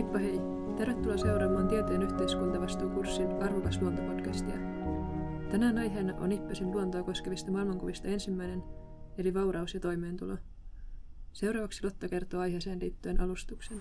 Heippa hei! Tervetuloa seuraamaan Tieteen yhteiskuntavastuukurssin Arvokas luonto-podcastia. Tänään aiheena on Ippesin luontoa koskevista maailmankuvista ensimmäinen, eli vauraus ja toimeentulo. Seuraavaksi Lotta kertoo aiheeseen liittyen alustuksen.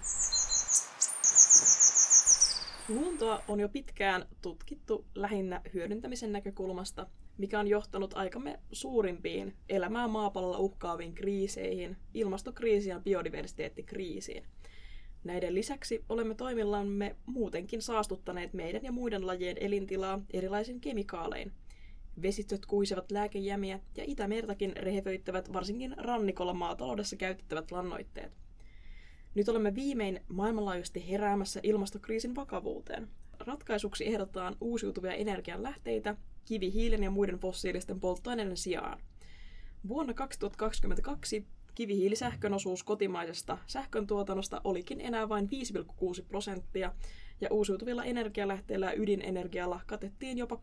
Luontoa on jo pitkään tutkittu lähinnä hyödyntämisen näkökulmasta, mikä on johtanut aikamme suurimpiin elämää maapallolla uhkaaviin kriiseihin, ilmastokriisiin ja biodiversiteettikriisiin. Näiden lisäksi olemme toimillamme muutenkin saastuttaneet meidän ja muiden lajien elintilaa erilaisin kemikaalein. Vesistöt kuisevat lääkejämiä ja Itämertakin rehevöittävät varsinkin rannikolla maataloudessa käytettävät lannoitteet. Nyt olemme viimein maailmanlaajuisesti heräämässä ilmastokriisin vakavuuteen. Ratkaisuksi ehdotetaan uusiutuvia energianlähteitä kivihiilen ja muiden fossiilisten polttoaineiden sijaan. Vuonna 2022 kivihiilisähkön osuus kotimaisesta sähköntuotannosta olikin enää vain 5,6% ja uusiutuvilla energialähteillä ja ydinenergialla katettiin jopa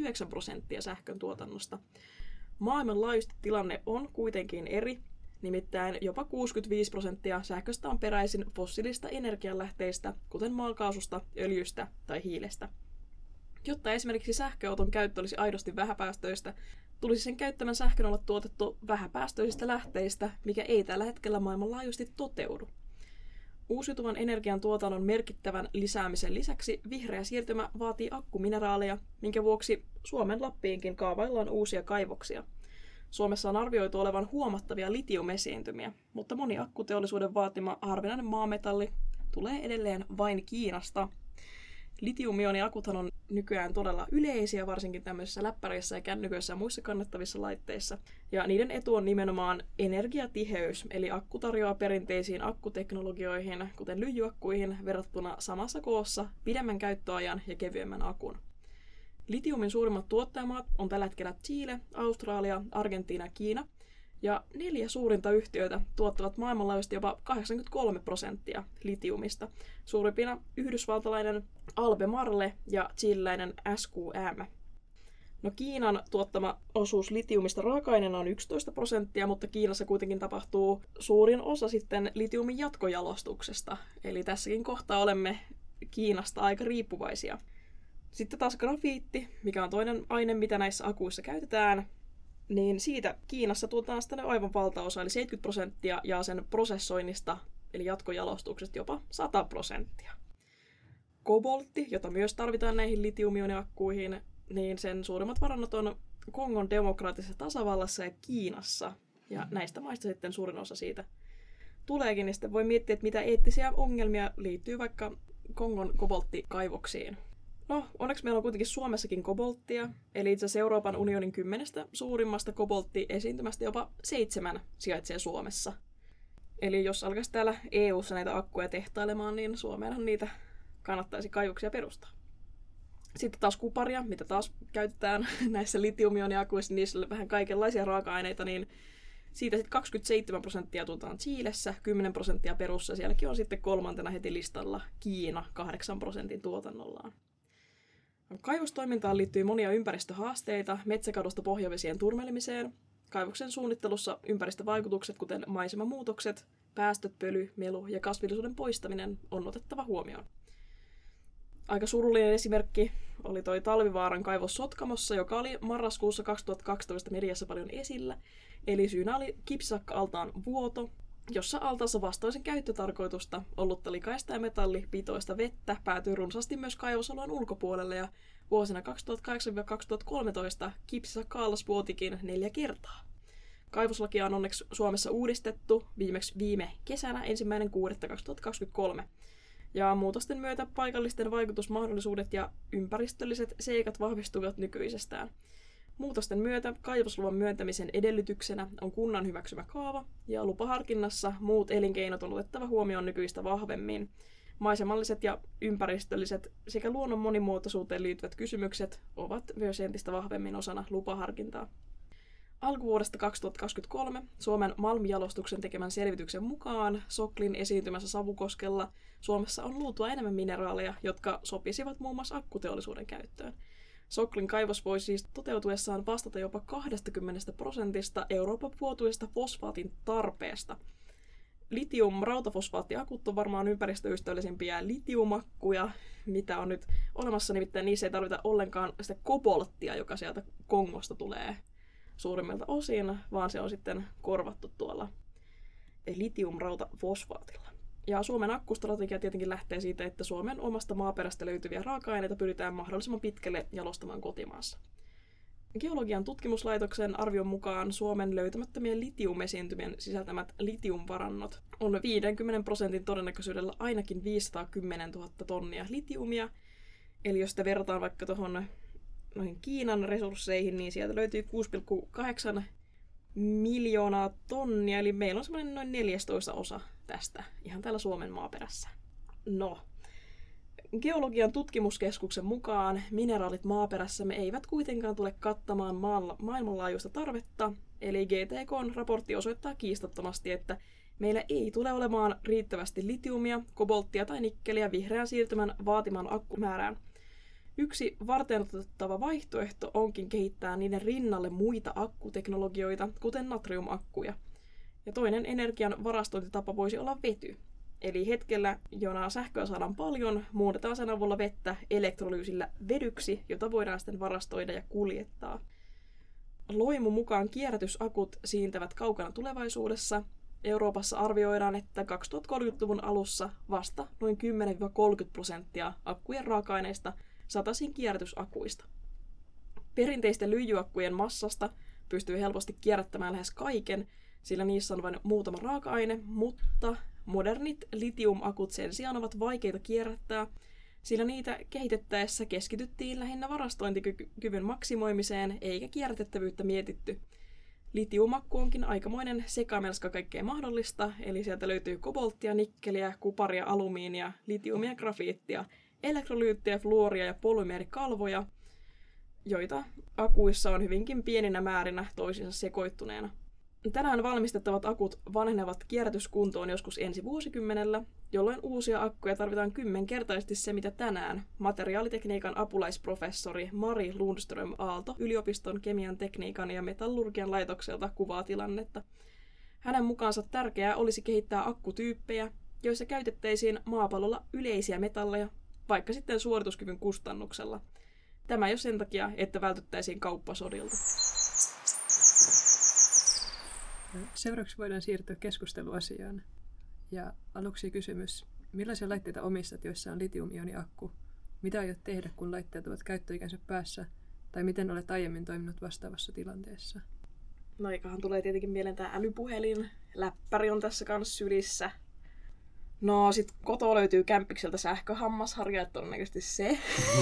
89% sähkön tuotannosta. Maailmanlaajuisesti tilanne on kuitenkin eri, nimittäin jopa 65% sähköstä on peräisin fossiilista energialähteistä, kuten maakaasusta, öljystä tai hiilestä. Jotta esimerkiksi sähköauton käyttö olisi aidosti vähäpäästöistä, tulisi sen käyttämän sähkön olla tuotettu vähäpäästöisistä lähteistä, mikä ei tällä hetkellä maailmanlaajuisesti toteudu. Uusiutuvan energian tuotannon merkittävän lisäämisen lisäksi vihreä siirtymä vaatii akkumineraaleja, minkä vuoksi Suomen Lappiinkin kaavaillaan uusia kaivoksia. Suomessa on arvioitu olevan huomattavia litiumesiintymiä, mutta moni akkuteollisuuden vaatima harvinainen maametalli tulee edelleen vain Kiinasta. Litium-ioniakuthan on nykyään todella yleisiä, varsinkin tämmöisissä läppäreissä ja kännyköissä ja muissa kannettavissa laitteissa. Ja niiden etu on nimenomaan energiatiheys, eli akku tarjoaa perinteisiin akkuteknologioihin, kuten lyijyakkuihin, verrattuna samassa koossa pidemmän käyttöajan ja kevyemmän akun. Litiumin suurimmat tuottajamaat on tällä hetkellä Chile, Australia, Argentiina ja Kiina. Ja 4 suurinta yhtiötä tuottavat maailmanlaajuisesti jopa 83% litiumista. Suurimpina yhdysvaltalainen Albemarle ja chileläinen SQM. No Kiinan tuottama osuus litiumista raaka-aineena on 11%, mutta Kiinassa kuitenkin tapahtuu suurin osa sitten litiumin jatkojalostuksesta. Eli tässäkin kohtaa olemme Kiinasta aika riippuvaisia. Sitten taas grafiitti, mikä on toinen aine, mitä näissä akuissa käytetään, niin siitä Kiinassa tuotetaan sitten aivan valtaosa, eli 70%, ja sen prosessoinnista, eli jatkojalostuksesta jopa 100%. Koboltti, jota myös tarvitaan näihin litiumioniakkuihin, niin sen suurimmat varannot on Kongon demokraattisessa tasavallassa ja Kiinassa. Ja näistä maista sitten suurin osa siitä tuleekin, niin sitten voi miettiä, että mitä eettisiä ongelmia liittyy vaikka Kongon kobolttikaivoksiin. No, onneksi meillä on kuitenkin Suomessakin kobolttia, eli itse asiassa Euroopan unionin 10 suurimmasta kobolttiesiintymästä jopa 7 sijaitsee Suomessa. Eli jos alkaisi täällä EU:ssa näitä akkuja tehtailemaan, niin Suomeenhan niitä kannattaisi kaivoksia perustaa. Sitten taas kuparia, mitä taas käytetään näissä litiumioniakuissa, niissä on vähän kaikenlaisia raaka-aineita, niin siitä sitten 27% tuotetaan Chilessä, 10% Perussa, sielläkin on sitten kolmantena heti listalla Kiina 8% tuotannollaan. Kaivostoimintaan liittyy monia ympäristöhaasteita, metsäkadosta pohjavesien turmelemiseen. Kaivoksen suunnittelussa ympäristövaikutukset, kuten maisemamuutokset, päästöt, pöly, melu ja kasvillisuuden poistaminen on otettava huomioon. Aika surullinen esimerkki oli toi Talvivaaran kaivos Sotkamossa, joka oli marraskuussa 2012 mediassa paljon esillä. Eli syynä oli kipsisakka-altaan vuoto, jossa altaassa vastoin sen käyttötarkoitusta ollutta likaista ja metallipitoista vettä päätyi runsaasti myös kaivosalueen ulkopuolelle ja vuosina 2008-2013 kipsisakka-allas vuotikin 4 kertaa. Kaivoslakia on onneksi Suomessa uudistettu viimeksi viime kesänä 1.6.2023. Ja muutosten myötä paikallisten vaikutusmahdollisuudet ja ympäristölliset seikat vahvistuvat nykyisestään. Muutosten myötä kaivosluvan myöntämisen edellytyksenä on kunnan hyväksymä kaava, ja lupaharkinnassa muut elinkeinot on otettava huomioon nykyistä vahvemmin. Maisemalliset ja ympäristölliset sekä luonnon monimuotoisuuteen liittyvät kysymykset ovat myös entistä vahvemmin osana lupaharkintaa. Alkuvuodesta 2023 Suomen Malmijalostuksen tekemän selvityksen mukaan Soklin esiintymässä Savukoskella Suomessa on luultua enemmän mineraaleja, jotka sopisivat muun muassa akkuteollisuuden käyttöön. Soklin kaivos voi siis toteutuessaan vastata jopa 20% Euroopan vuotuisesta fosfaatin tarpeesta. Litium-rautafosfaattiakut on varmaan ympäristöystävällisimpiä litiumakkuja, mitä on nyt olemassa. Nimittäin niissä ei tarvita ollenkaan sitä kobolttia, joka sieltä Kongosta tulee suurimmilta osin, vaan se on sitten korvattu tuolla litium-rautafosfaatilla. Ja Suomen akkustrategia tietenkin lähtee siitä, että Suomen omasta maaperästä löytyviä raaka-aineita pyritään mahdollisimman pitkälle jalostamaan kotimaassa. Geologian tutkimuslaitoksen arvion mukaan Suomen löytämättömien litiumesiintymien sisältämät litiumvarannot on 50% todennäköisyydellä ainakin 510 000 tonnia litiumia. Eli jos sitä verrataan vaikka noihin Kiinan resursseihin, niin sieltä löytyy 6,8 miljoonaa tonnia, eli meillä on semmoinen noin 14% tästä ihan täällä Suomen maaperässä. No, Geologian tutkimuskeskuksen mukaan mineraalit maaperässämme eivät kuitenkaan tule kattamaan maailmanlaajuista tarvetta, eli GTK:n raportti osoittaa kiistattomasti, että meillä ei tule olemaan riittävästi litiumia, kobolttia tai nikkeliä vihreän siirtymän vaatiman akkumäärään. Yksi varteenotettava vaihtoehto onkin kehittää niiden rinnalle muita akkuteknologioita, kuten natriumakkuja. Ja toinen energian varastointitapa voisi olla vety. Eli hetkellä, jona sähköä saadaan paljon, muunnetaan sen avulla vettä elektrolyysillä vedyksi, jota voidaan sitten varastoida ja kuljettaa. Loimun mukaan kierrätysakut siintävät kaukana tulevaisuudessa. Euroopassa arvioidaan, että 2030-luvun alussa vasta noin 10-30% akkujen raaka-aineista saataisiin kierrätysakuista. Perinteisten lyijyakkujen massasta pystyy helposti kierrättämään lähes kaiken, sillä niissä on vain muutama raaka-aine, mutta modernit litiumakut sen sijaan ovat vaikeita kierrättää, sillä niitä kehitettäessä keskityttiin lähinnä varastointikyvyn maksimoimiseen eikä kierrätettävyyttä mietitty. Litiumakku onkin aikamoinen sekamelska kaikkea mahdollista, eli sieltä löytyy kobolttia, nikkeliä, kuparia, alumiinia, litiumia, grafiittia, elektrolyyttiä, fluoria ja polymeerikalvoja, joita akuissa on hyvinkin pieninä määrinä toisiinsa sekoittuneena. Tänään valmistettavat akut vanhenevat kierrätyskuntoon joskus ensi vuosikymmenellä, jolloin uusia akkuja tarvitaan 10-kertaisesti se, mitä tänään materiaalitekniikan apulaisprofessori Mari Lundström-Aalto yliopiston kemian tekniikan ja metallurgian laitokselta kuvaa tilannetta. Hänen mukaansa tärkeää olisi kehittää akkutyyppejä, joissa käytettäisiin maapallolla yleisiä metalleja, vaikka sitten suorituskyvyn kustannuksella. Tämä jo sen takia, että vältyttäisiin kauppasodilta. Seuraavaksi voidaan siirtyä keskusteluasiaan. Ja aluksi kysymys, millaisia laitteita omistat, joissa on litium-ioniakku? Mitä aiot tehdä, kun laitteet ovat käyttöikänsä päässä? Tai miten olet aiemmin toiminut vastaavassa tilanteessa? No eiköhän tulee tietenkin mieleen tämä älypuhelin. Läppäri on tässä kanssa sylissä. No sit kotoa löytyy kämppikseltä sähköhammasharja, että todennäköisesti se.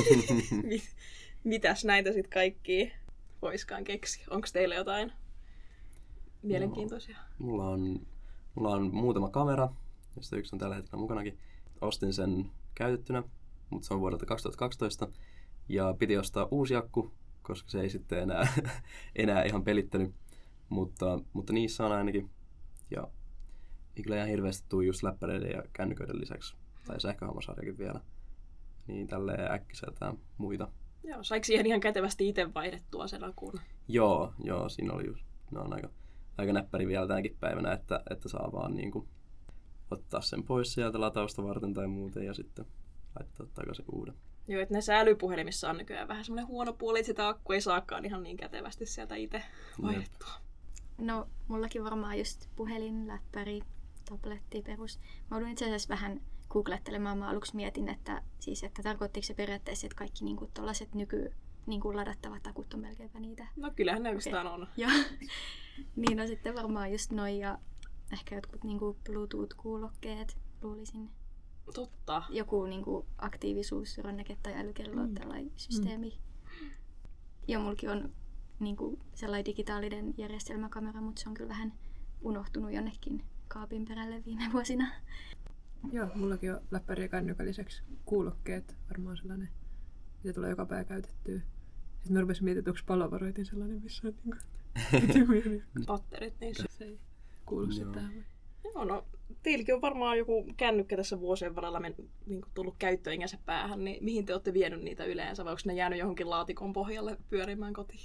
Mitäs näitä sit kaikkia voiskaan keksiä? Onko teillä jotain mielenkiintoisia? No, mulla on muutama kamera, josta yksi on tällä hetkellä mukanakin. Ostin sen käytettynä, mutta se on vuodelta 2012. Ja piti ostaa uusi akku, koska se ei sitten enää ihan pelittänyt. Mutta niissä on ainakin. Ja ei kyllä ihan hirveästi tule just läppäreiden ja kännyköiden lisäksi. Tai sähköhammasharjakin vielä. Niin tälleen äkkiseltään muita. Joo, saiko siihen ihan kätevästi itse vaihdettua sen akun? Joo, siinä oli just. Ne on aika näppäri vielä tänäkin päivänä, että saa vaan niin kuin ottaa sen pois sieltä latausta varten tai muuten ja sitten laittaa takaisin uuden. Joo, että näissä älypuhelimissa on nykyään vähän semmoinen huono puoli, että sitä akkua ei saakaan ihan niin kätevästi sieltä itse vaihdettua. No, mullakin varmaan just puhelin, läppäri, tabletti, perus. Mä olin itse asiassa vähän googlettelemaan. Mä aluksi mietin, että tarkoittiko se periaatteessa, että kaikki niinku tollaiset niinku ladattavat akut on melkeinpä niitä. No kyllähän ne oikeastaan on. Joo. Niin on sitten varmaan just noi ja ehkä jotkut niinku Bluetooth-kuulokkeet, luulisin. Totta. Joku niinku aktiivisuusranneke tai älykello tällainen systeemi. Ja mullakin on niinku sellainen digitaalinen järjestelmäkamera, mutta se on kyllä vähän unohtunut jonnekin kaapin perälle viime vuosina. Joo, mullakin on läppäri ja kännykän lisäksi kuulokkeet, varmaan sellainen, mitä tulee joka päivä käytettyä. Sitten mä rupesin miettimään, että onko palovoroitin sellainen, missä on patterit niissä. Se ei kuulosta tähän. Joo, no teilläkin on varmaan joku kännykkä tässä vuosien varrella tullut käyttöikänsä päähän, niin mihin te olette vienyt niitä yleensä, vai onko ne jäänyt johonkin laatikon pohjalle pyörimään kotiin?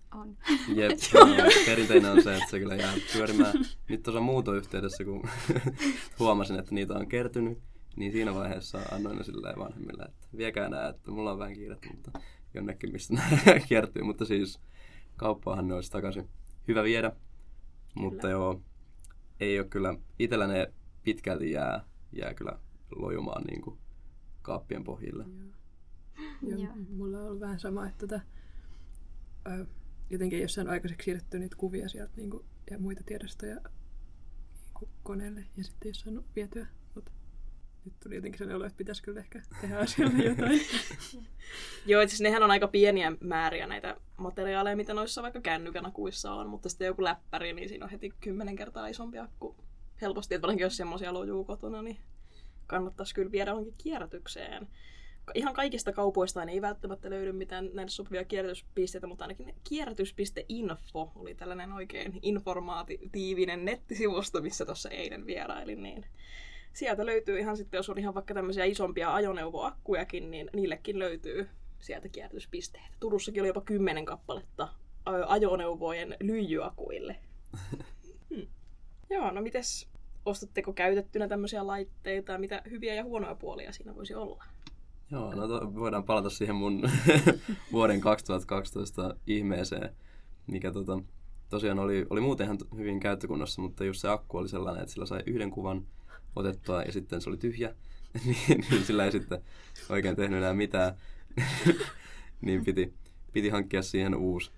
On. Jep, perinteinen on se, että se kyllä jää pyörimään. Nyt tuossa muutoyhteydessä, kun huomasin, että niitä on kertynyt, niin siinä vaiheessa annoin ne silleen vanhemmille, että viekää nää, että mulla on vähän kiirettä, mutta jonnekin mistä nämä kertyy. Mutta siis kauppaahan ne olisi takaisin hyvä viedä, mutta joo, ei ole kyllä, itsellä ne pitkälti jää kyllä lojumaan niin kuin kaappien pohjille. Joo, mulla on ollut vähän sama, että jotenkin jossain aikaiseksi siirretty niitä kuvia sieltä niinku, ja muita tiedostoja niinku, koneelle ja sitten jos on vietyä. Mutta nyt tuli jotenkin sellainen olo, että pitäisi kyllä ehkä tehdä asialle jotain. Joo, itse asiassa nehän on aika pieniä määriä näitä materiaaleja, mitä noissa vaikka kännykänakuissa on, mutta sitten joku läppäri, niin siinä on heti 10 kertaa isompi akku helposti. Että varsinkin jos semmoisia lojuu kotona, niin kannattaisi kyllä viedä johonkin kierrätykseen. Ihan kaikista kaupoista ei välttämättä löydy mitään näitä sopivia kierrätyspisteitä, mutta ainakin kierrätys.info oli tällainen oikein informaatiivinen nettisivusto, missä tuossa eilen vierailin. Niin sieltä löytyy ihan sitten, jos on ihan vaikka tämmöisiä isompia ajoneuvoakkujakin, niin niillekin löytyy sieltä kierrätyspisteitä. Turussakin oli jopa 10 kappaletta ajoneuvojen lyijyakuille. Joo, no mites, ostatteko käytettynä tämmöisiä laitteita? Mitä hyviä ja huonoja puolia siinä voisi olla? Joo, no voidaan palata siihen mun vuoden 2012 ihmeeseen, mikä tosiaan oli muuten ihan hyvin käyttökunnossa, mutta just se akku oli sellainen, että sillä sai yhden kuvan otettua ja sitten se oli tyhjä, niin sillä ei sitten oikein tehnyt enää mitään, niin piti hankkia siihen uusi.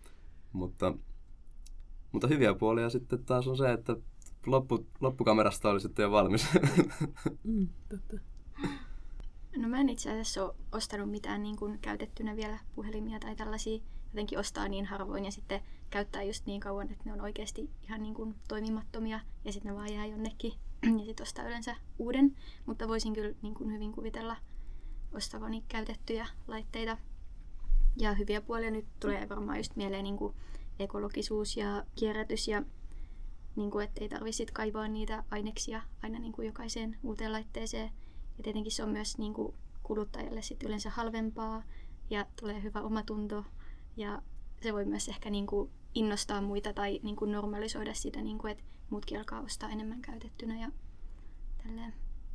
Mutta hyviä puolia sitten taas on se, että loppukamerasta oli sitten jo valmis. Totta. No mä en itse asiassa ole ostanut mitään niin kuin käytettynä vielä puhelimia tai tällaisia. Jotenkin ostaa niin harvoin ja sitten käyttää just niin kauan, että ne on oikeasti ihan niin kuin toimimattomia ja sitten ne vaan jää jonnekin ja sitten ostaa yleensä uuden. Mutta voisin kyllä niin kuin hyvin kuvitella ostavani käytettyjä laitteita. Ja hyviä puolia nyt tulee varmaan just mieleen niin kuin ekologisuus ja kierrätys ja niin kuin, ettei tarvitse kaivaa niitä aineksia aina niin kuin jokaiseen uuteen laitteeseen. Ja tietenkin se on myös niin kuin kuluttajalle sit yleensä halvempaa ja tulee hyvä omatunto. Ja se voi myös ehkä niin kuin innostaa muita tai niin kuin normalisoida sitä, niin kuin, että muutkin alkaa ostaa enemmän käytettynä ja tälleen.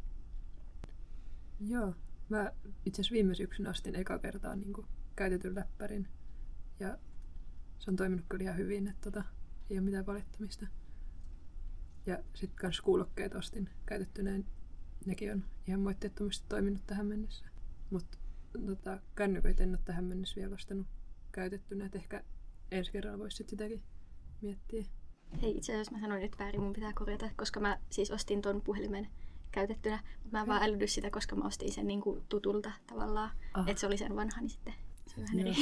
Joo, mä itse asiassa viime syksyn astin eka kertaa niin kuin käytetyn läppärin. Ja se on toiminut kyllä ihan hyvin, että ei ole mitään valittamista. Ja sitten kans kuulokkeet ostin käytettyneen. Nekin on ihan moitteettomasti toiminut tähän mennessä. Mutta kännyköitä en ole tähän mennessä vielä ostanut käytettynä. Et ehkä ensi kerralla voisi sitäkin miettiä. Hei, itse asiassa mä sanoin nyt väärin, mun pitää korjata, koska mä siis ostin ton puhelimen käytettynä. Mutta mä en vaan älydy sitä, koska mä ostin sen niinku tutulta tavallaan. Että se oli sen vanha, niin sitten se vähän eri.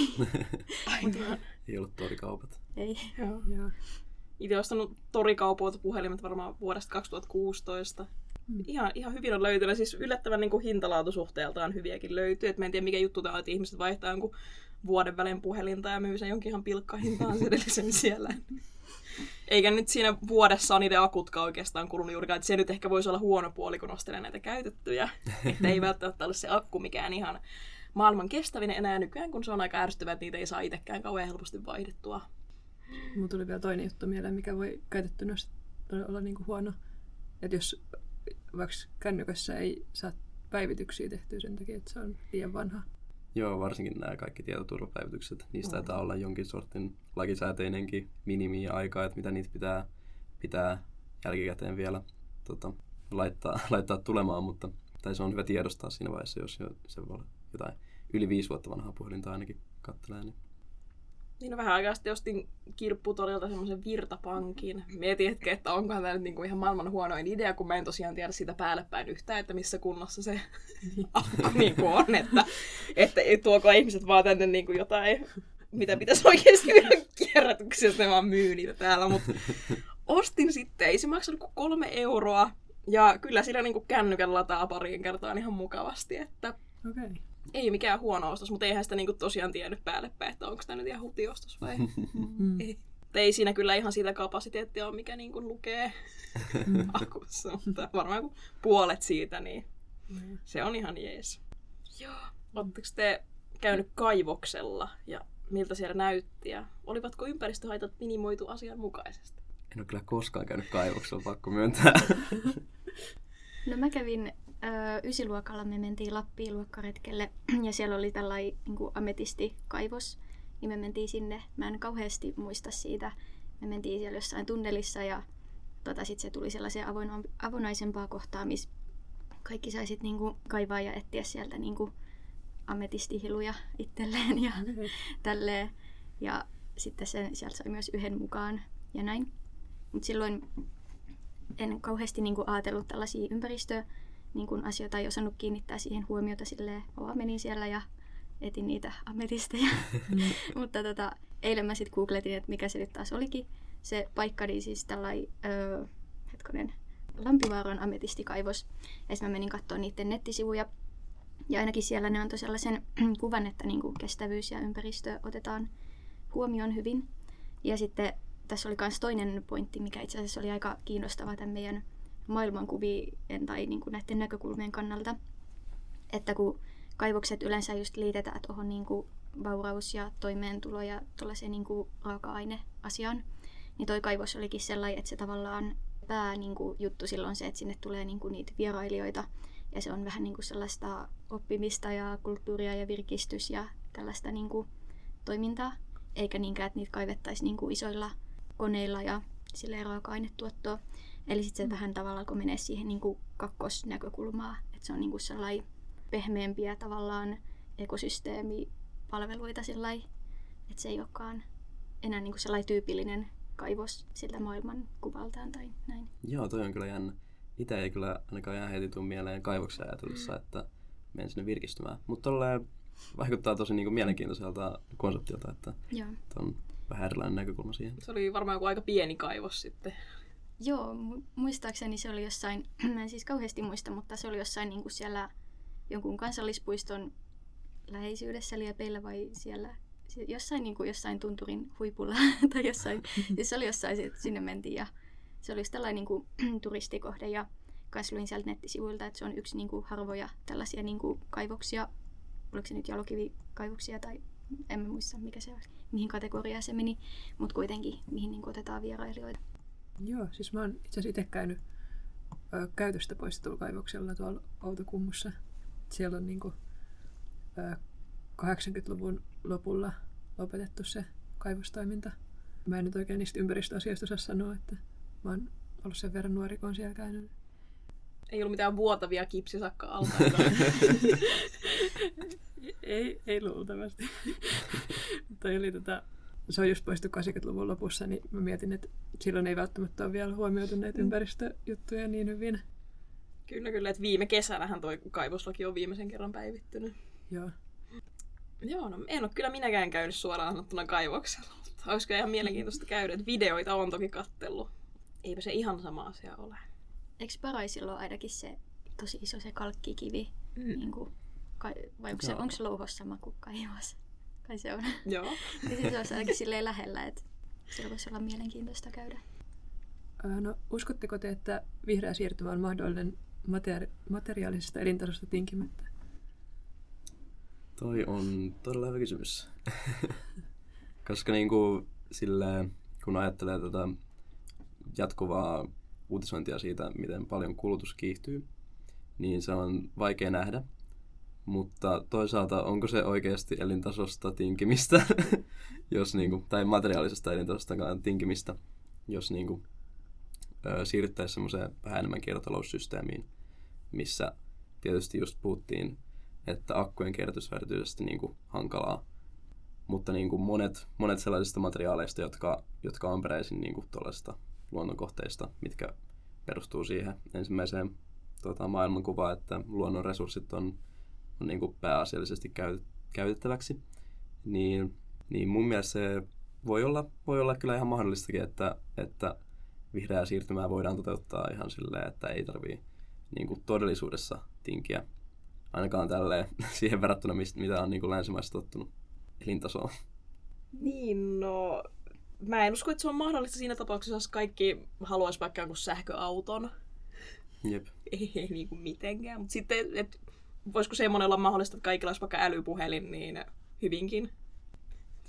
Ei ollut torikaupat. Ei. Joo. Itse olen ostanut torikaupoilta puhelimet varmaan vuodesta 2016. Ihan hyvin on löytynyt. Siis yllättävän niin kuin hintalaatusuhteeltaan hyviäkin löytyy. Et mä en tiedä mikä juttu tämä on, että ihmiset vaihtaa jonkun vuoden välein puhelinta ja myy sen jonkin ihan pilkkahintaan se edellisen siellä. Eikä nyt siinä vuodessa on niiden akutkaan oikeastaan kulunut juurikaan. Et se nyt ehkä voisi olla huono puoli, kun ostelee näitä käytettyjä. Että ei välttämättä ole se akku mikään ihan maailman kestävinen enää nykyään, kun se on aika ärsyttävää, että niitä ei saa itsekään kauhean helposti vaihdettua. Mulla tuli vielä toinen juttu mieleen, mikä voi käytettynä olla niinku huono. Että jos vaikka kännykässä ei saa päivityksiä tehtyä sen takia, että se on liian vanha. Joo, varsinkin nämä kaikki tietoturvapäivitykset. Niistä taitaa olla jonkin sortin lakisääteinenkin minimi-aika, että mitä niitä pitää jälkikäteen vielä laittaa tulemaan, mutta tai se on hyvä tiedostaa siinä vaiheessa, jos se voi olla jotain yli 5 vuotta vanhaa puhelinta ainakin kattelee. Niin vähän aikaa sitten ostin Kirpputorilta semmoisen virtapankin. Mietin hetken, että onkohan tämä nyt niinku ihan maailman huonoin idea, kun mä en tosiaan tiedä siitä päälle päin yhtään, että missä kunnossa se akku niinku on. Että tuoko ihmiset vaan tänne niinku jotain, mitä pitäisi oikeasti vielä kierrätyksiä, jos ne vaan myy niitä täällä. Mutta ostin sitten, ei se maksanut kuin 3 euroa. Ja kyllä sillä niinku kännykän lataa pariin kertaan ihan mukavasti, että Okay. Ei mikään huono ostos, mutta eihän sitä niinku tosiaan tiennyt päälle päin, että onko tämä nyt ihan hutiostos vai ei. Ei siinä kyllä ihan sitä kapasiteettia ole, mikä niinku lukee akussa, mutta varmaan kun puolet siitä, niin se on ihan jees. Joo. Oletteko te käynyt kaivoksella ja miltä siellä näytti ja olivatko ympäristöhaitat minimoitu asianmukaisesti? En ole kyllä koskaan käynyt kaivoksella, pakko myöntää. No mä kävin ysiluokalla, me mentiin Lappiin luokkaretkelle ja siellä oli tällainen niin ametistikaivos, niin me mentiin sinne. Mä en kauheasti muista siitä. Me mentiin siellä jossain tunnelissa ja sitten se tuli sellaiseen avonaisempaa kohtaa, missä kaikki sai sit niinku kaivaa ja etsiä sieltä niinku ametistihiluja itselleen ja tälleen. Ja sitten sieltä sai myös yhden mukaan ja näin. Mutta silloin en kauheasti niinku ajatellut tällaisia ympäristöasioita, ei osannut kiinnittää siihen huomiota silleen. Menin siellä ja etin niitä ametisteja. Mutta eilen mä sitten googletin, että mikä se nyt taas olikin. Se paikka oli siis tällainen Lampivaaran ametistikaivos. Ja sitten mä menin katsomaan niiden nettisivuja. Ja ainakin siellä ne antoi sellaisen kuvan, että niinku kestävyys ja ympäristö otetaan huomioon hyvin. Ja sitten tässä oli myös toinen pointti, mikä itse asiassa oli aika kiinnostava tämän meidän maailmankuvien tai niinku näiden näkökulmien kannalta. Että kun kaivokset yleensä just liitetään tuohon niinku vauraus ja toimeentulo ja tuollaiseen niinku raaka-aineasiaan, niin toi kaivos olikin sellainen, että se tavallaan juttu silloin se, että sinne tulee niinku niitä vierailijoita ja se on vähän niinku sellaista oppimista ja kulttuuria ja virkistys ja tällaista niinku toimintaa, eikä niinkään, että niitä kaivettaisiin niinku isoilla koneilla ja silleen raaka-ainetuottoa. Eli sitten se vähän tavallaan alkoi menee siihen niinku kakkosnäkökulmaan, että se on niinku sellainen pehmeämpiä tavallaan ekosysteemipalveluita sellainen, että se ei olekaan enää niinku sellainen tyypillinen kaivos siltä maailman kuvaltaan tai näin. Joo, toi on kyllä jännä. Itse ei kyllä ainakaan ihan heti tule mieleen kaivoksia ajatellessa, että menen sinne virkistymään. Mutta tolleen vaikuttaa tosi niinku mielenkiintoiselta konseptilta, että on vähän erilainen näkökulma siihen. Se oli varmaan joku aika pieni kaivos sitten. Joo, muistaakseni se oli jossain, mä en siis kauheasti muista, mutta se oli jossain niinku siellä jonkun kansallispuiston läheisyydessä liepeillä vai siellä jossain, niin kuin jossain tunturin huipulla tai jossain. Siis se oli jossain, sinne mentiin ja se oli tällainen niin kuin turistikohde ja kans luin sieltä nettisivuilta, että se on yksi niin kuin harvoja tällaisia niin kuin kaivoksia. Oliko se nyt jalokivikaivoksia tai en mä muista mikä se oli, mihin kategoriaan se meni, mutta kuitenkin mihin niin kuin otetaan vierailijoita. Joo, siis mä oon itse asiassa itse käynyt käytöstä poistetulla kaivoksella tuolla Outokummussa. Siellä on niinku 80-luvun lopulla lopetettu se kaivostoiminta. Mä en nyt oikein niistä ympäristöasioista osaa sanoa, että mä oon ollut sen verran nuori, kun on siellä käynyt. Ei ollut mitään vuotavia kipsisakka-altaita. ei luultavasti. Toi oli se on just poistu 80-luvun lopussa, niin mä mietin, että silloin ei välttämättä ole vielä huomioitu näitä ympäristöjuttuja niin hyvin. Kyllä, että viime kesänähän toi kaivoslaki on viimeisen kerran päivittynyt. Joo, no en ole kyllä minäkään käynyt suoraan sanottuna kaivoksella, mutta olisiko ihan mielenkiintoista käydä, että videoita on toki kattellut. Eipä se ihan sama asia ole. Eikö Paraisilla ole ainakin se tosi iso se kalkkikivi? Niin kuin, vai onko se louhossa sama kuin kaivos? Kai se on. Joo. Ja se olisi ainakin silleen lähellä, että siellä voisi olla mielenkiintoista käydä. No, uskotteko te, että vihreä siirtymä on mahdollinen materiaalisesta elintasosta tinkimättä? Toi on todella hyvä kysymys. Koska niinku, silleen, kun ajattelee tätä jatkuvaa uutisointia siitä, miten paljon kulutus kiihtyy, niin se on vaikea nähdä. Mutta toisaalta onko se oikeasti elintasosta tinkimistä, jos niinku, tai materiaalisesta elintasostakaan tinkimistä, jos niinku, siirryttäisiin semmoiseen vähän enemmän kiertotaloussysteemiin, missä tietysti just puhuttiin, että akkujen kierrätys on erityisesti niinku hankalaa, mutta niinku monet sellaisista materiaaleista, jotka on peräisin niinku tuollaisista luonnonkohteista, mitkä perustuu siihen ensimmäiseen maailmankuvaan, että luonnon resurssit on niinku pääasiallisesti käytettäväksi, niin mun mielestä se voi olla kyllä ihan mahdollistakin, että vihreää siirtymää voidaan toteuttaa ihan silleen, että ei tarvii niinku todellisuudessa tinkiä. Ainakaan tälleen siihen verrattuna, mitä on niinku länsimaissa tottunut elintasoon. Niin, no mä en usko, että se on mahdollista siinä tapauksessa, jos kaikki haluaisi vaikka jonkun sähköauton. Jep. Ei niinku mitenkään, mutta sitten, että voisiko semmoinen olla mahdollista, että kaikilla olisi vaikka älypuhelin, niin hyvinkin.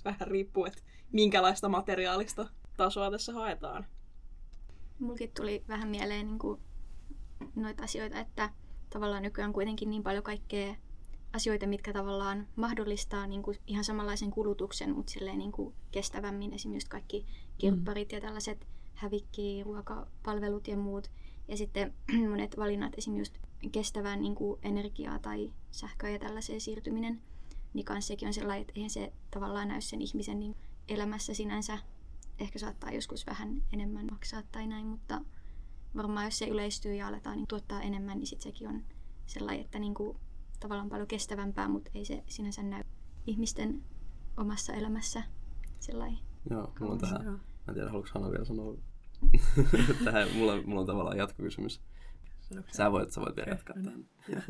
vähän riippuu, että minkälaista materiaalista tasoa tässä haetaan. Mulkin tuli vähän mieleen niin kuin noita asioita, että tavallaan nykyään on kuitenkin niin paljon kaikkea asioita, mitkä tavallaan mahdollistaa niin kuin ihan samanlaisen kulutuksen, mutta silleen niin kuin kestävämmin. Esimerkiksi kaikki kirpparit ja tällaiset hävikki, ruokapalvelut ja muut. Ja sitten monet valinnat, esimerkiksi just kestävään niin kuin energiaa tai sähköä ja tällaiseen siirtyminen, niin kans sekin on sellainen, että eihän se tavallaan näy sen ihmisen niin elämässä sinänsä. Ehkä saattaa joskus vähän enemmän maksaa tai näin, mutta varmaan jos se yleistyy ja aletaan niin tuottaa enemmän, niin sitten sekin on sellainen, että niin kuin tavallaan paljon kestävämpää, mutta ei se sinänsä näy ihmisten omassa elämässä sellainen. Joo, mulla on tähän, mä en tiedä, haluatko Hanna vielä sanoa tähän, mulla on tavallaan jatkokysymys. Sä voit vielä jatkaa tähän.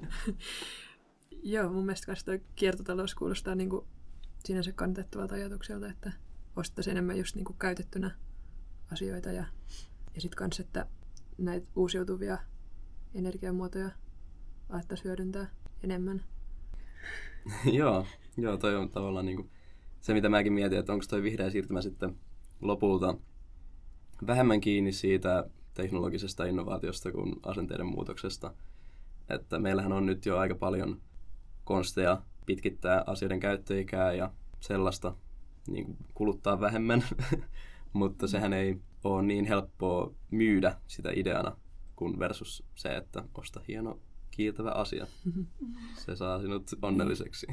Joo, mun mielestä toi kiertotalous kuulostaa niinku sinänsä kannatettavalta ajatukselta, että ostettaisiin enemmän just niinku käytettynä asioita ja sitten kans, että näitä uusiutuvia energiamuotoja alettaisiin hyödyntää enemmän. Joo, toi on tavallaan niinku se, mitä mäkin mietin, että onko toi vihreä siirtymä sitten lopulta vähemmän kiinni siitä teknologisesta innovaatiosta kuin asenteiden muutoksesta. Että meillähän on nyt jo aika paljon konsteja pitkittää asioiden käyttöikää ja sellaista niin kuluttaa vähemmän, mutta sehän ei ole niin helppoa myydä sitä ideana kuin versus se, että osta hieno kiiltävä asia. Se saa sinut onnelliseksi.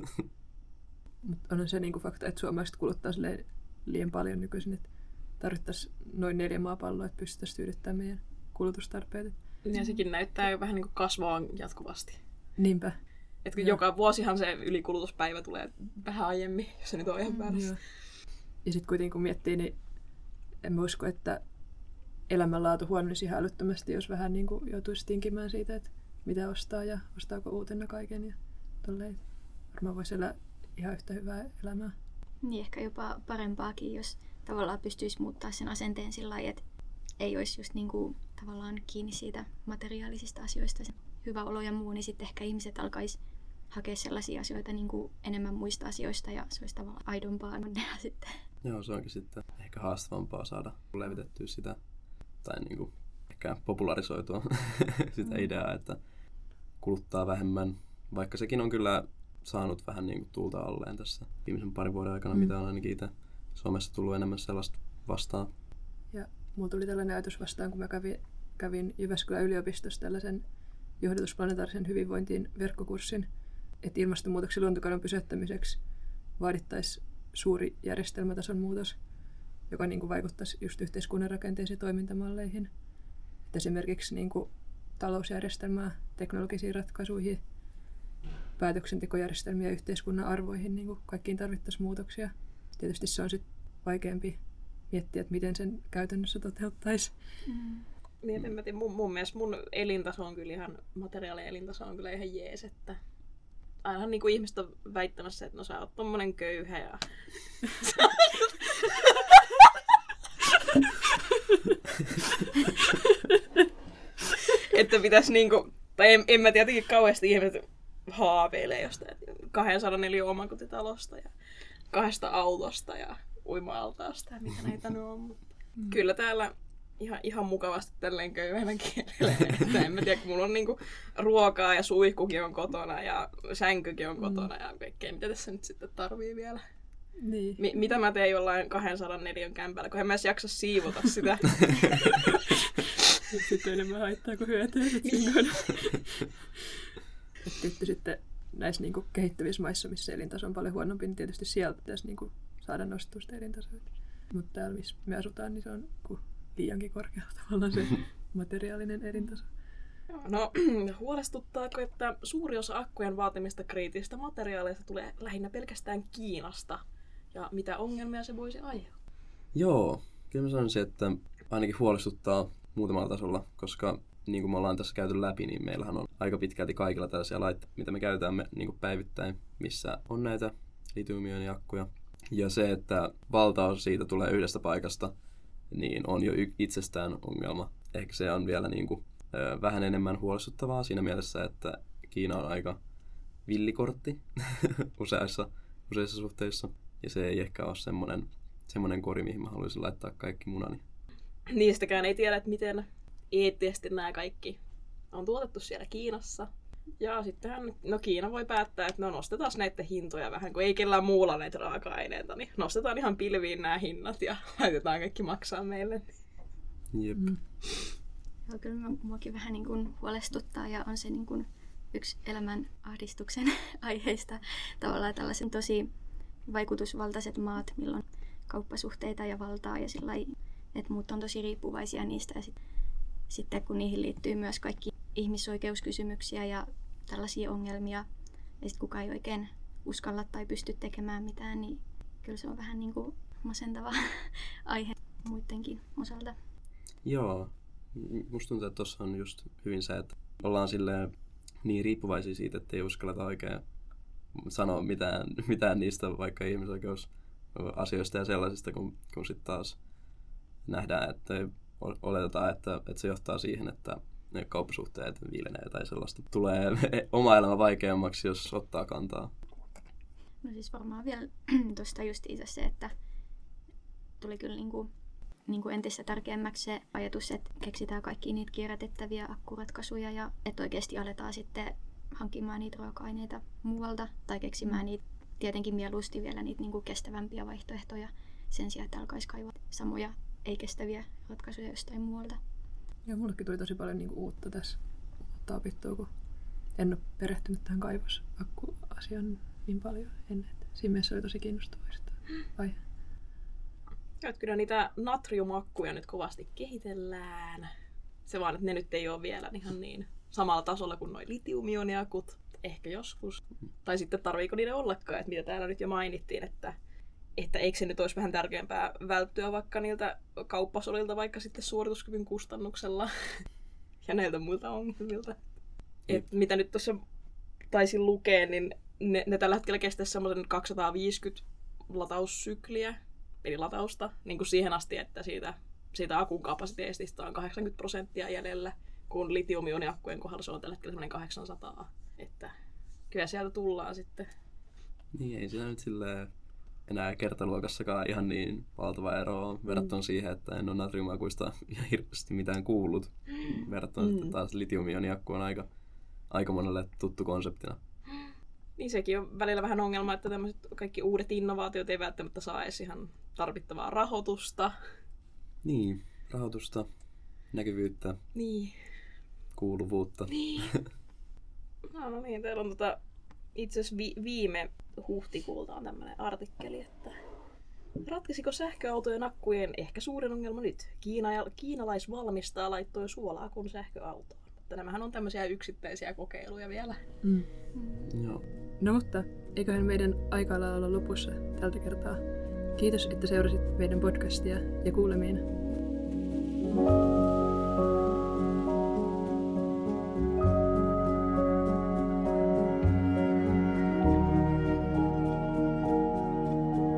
Mutta on se niinku fakta, että suomalaiset kuluttaa liian paljon nykyisin, että tarvittaisiin noin 4 maapalloa, että pystyttäisiin tyydyttämään meidän kulutustarpeet. Ja sekin näyttää jo vähän niin kuin kasvaa jatkuvasti. Niinpä. Että joka vuosihan se ylikulutuspäivä tulee vähän aiemmin, jos se nyt on ihan väärässä. Ja sitten kuitenkin kun miettii, niin en usko, että elämänlaatu huononisi ihan älyttömästi, jos vähän niin kuin joutuisi tinkimään siitä, että mitä ostaa ja ostaako uutena kaiken. Ja tolleen. Varmaan voisi elää ihan yhtä hyvää elämää. Niin ehkä jopa parempaakin, jos tavallaan pystyisi muuttaa sen asenteen sillä lailla, että ei olisi just niin kuin tavallaan kiinni siitä materiaalisista asioista, se hyvä olo ja muu, niin sitten ehkä ihmiset alkaisi hakea sellaisia asioita niin kuin enemmän muista asioista ja se olisi tavallaan aidompaa onnea sitten. Joo, se onkin sitten ehkä haastavampaa saada levitettyä sitä tai niin kuin ehkä popularisoitua sitä ideaa, että kuluttaa vähemmän, vaikka sekin on kyllä saanut vähän niin kuin tuulta alleen tässä viimeisen parin vuoden aikana, mitä on ainakin itse somessa tullut enemmän sellaista vastaan. Ja mulla tuli tällainen ajatus vastaan, kun mä kävin Jyväskylän yliopistossa tällaisen johdatusplanetaarisen hyvinvointiin verkkokurssin, että ilmastonmuutoksen luontokadon pysäyttämiseksi vaadittaisiin suuri järjestelmätason muutos, joka niin kuin vaikuttaisi just yhteiskunnan rakenteisiin ja toimintamalleihin. Et esimerkiksi niin kuin talousjärjestelmää, teknologisiin ratkaisuihin, päätöksentekojärjestelmiä ja yhteiskunnan arvoihin, niin kuin kaikkiin tarvittaisiin muutoksia. Tietysti se on sitten vaikeampi miettiä, että miten sen käytännössä toteuttaisi. Niin, en mä tiedä, mun mielestä mun elintaso on kyllä ihan, materiaalinen elintaso on kyllä ihan jees, että ainahan niin kuin ihmiset on väittämässä, että no sä oot tommonen köyhä ja että pitäisi niinku, tai en mä tietenkin kauheasti ihmiset haaveilee jostain 204 omakotitalosta ja 2 autosta ja uima-altaasta ja mitä näitä nyt on, mutta kyllä täällä ihan mukavasti tälleen köyhänä kielellä. En mä tiedä, kun mulla on niinku ruokaa ja suihkukin on kotona ja sänkykin on kotona ja kaikkea, mitä tässä nyt sitten tarvii vielä. Niin. Mitä mä teen jollain 204 kämpällä, kun en mä edes jaksa siivota sitä. Sitten enemmän haittaa kuin hyötyä. Tietysti sitten näissä niinku kehittyvissä maissa, missä elintaso on paljon huonompi, niin tietysti sieltä pitäisi niinku saada nostua sitä elintasoa. Mutta täällä, missä me asutaan, niin se on liiankin korkea tavallaan se materiaalinen elintaso. No, huolestuttaako, että suuri osa akkujen vaatimista kriittisistä materiaaleista tulee lähinnä pelkästään Kiinasta? Ja mitä ongelmia se voisi aiheuttaa? Joo, kyllä mä sanoisin, että ainakin huolestuttaa muutamalla tasolla, koska niin kuin me ollaan tässä käyty läpi, niin meillähän on aika pitkälti kaikilla tällaisia laitteita, mitä me käytämme niin kuin päivittäin, missä on näitä litium-ioniakkuja. Ja se, että valtaosa siitä tulee yhdestä paikasta, niin on jo itsestään ongelma. Ehkä se on vielä niin kuin vähän enemmän huolestuttavaa siinä mielessä, että Kiina on aika villikortti useissa suhteissa. Ja se ei ehkä ole semmoinen kori, mihin mä haluaisin laittaa kaikki munani. Niistäkään ei tiedä, että miten eettisesti nämä kaikki on tuotettu siellä Kiinassa. Ja sittenhän, no Kiina voi päättää, että no nostetaan näiden hintoja vähän, kun ei kellään muulla näitä raaka-aineita, niin nostetaan ihan pilviin nämä hinnat ja laitetaan kaikki maksaa meille. Jep. Joo, kyllä muakin vähän niin kuin huolestuttaa ja on se niin kuin yksi elämän ahdistuksen aiheista. Tavallaan tällaiset tosi vaikutusvaltaiset maat, milloin kauppasuhteita ja valtaa ja sillä lailla, että muut on tosi riippuvaisia niistä. Ja sitten kun niihin liittyy myös kaikki ihmisoikeuskysymyksiä ja tällaisia ongelmia, ja sitten kukaan ei oikein uskalla tai pysty tekemään mitään, niin kyllä se on vähän niin kuin masentava aihe muidenkin osalta. Joo. Musta tuntuu, että tuossa on just hyvin se, että ollaan silleen niin riippuvaisia siitä, että ei uskalleta oikein sanoa mitään niistä vaikka ihmisoikeusasioista ja sellaisista, kun sitten taas nähdään, että oletetaan, että se johtaa siihen, että ne kauppasuhteet viilenee tai sellaista. Tulee oma elämä vaikeammaksi, jos ottaa kantaa. No siis varmaan vielä tuosta justiinsa se, että tuli kyllä niin kuin entistä tärkeämmäksi se ajatus, että keksitään kaikki niitä kierrätettäviä akkuratkaisuja ja että oikeasti aletaan sitten hankkimaan niitä raaka-aineita muualta tai keksimään niitä tietenkin mieluusti vielä niitä niin kuin kestävämpiä vaihtoehtoja sen sijaan, että alkaisi kaivaa samoja ei-kestäviä ratkaisuja jostain muualta. Ja mullekin tuli tosi paljon niinku uutta tässä opittua, kun en ole perehtynyt tähän kaivosakkuasiaan niin paljon ennen. Siinä mielessä oli tosi kiinnostava aihe. Ja kyllä niitä natriumakkuja nyt kovasti kehitellään. Se vaan, että ne nyt ei ole vielä ihan niin samalla tasolla kuin noi litiumioniakut. Ehkä joskus. Tai sitten tarviiko niiden ollakaan, että mitä täällä nyt jo mainittiin, että eikö se nyt olisi vähän tärkeämpää välttyä vaikka niiltä kauppasolilta vaikka sitten suorituskyvyn kustannuksella ja näiltä muilta ongelmilta. Mitä nyt tuossa taisin lukea, niin ne tällä hetkellä kestäisi semmoisen 250 lataussykliä, eli latausta, niin kuin siihen asti, että siitä akun kapasiteetista on 80% jäljellä, kun litiumioniakkujen kohdalla se on tällä hetkellä semmoinen 800. Että kyllä sieltä tullaan sitten. Niin, ei siinä nyt silleen enää kertaluokassakaan ihan niin valtava ero on verrattuna siihen, että en ole natriumakuista ihan hirveästi mitään kuullut. Verrattuna että taas litiumioniakku on aika monelle tuttu konseptina. Niin sekin on välillä vähän ongelma, että tämmöiset kaikki uudet innovaatiot ei välttämättä saa edes ihan tarvittavaa rahoitusta. Niin, rahoitusta, näkyvyyttä, niin. Kuuluvuutta. Niin. No niin, täällä on itse asiassa viime huhtikuulta on tämmöinen artikkeli, että ratkaisiko sähköautojen akkujen ehkä suurin ongelma nyt? Kiinalaisvalmistaja laittoi suolaa kun sähköautoon. Mutta nämähän on tämmöisiä yksittäisiä kokeiluja vielä. Joo. No mutta, eiköhän meidän aika olla lopussa tältä kertaa. Kiitos, että seurasit meidän podcastia ja kuulemiin.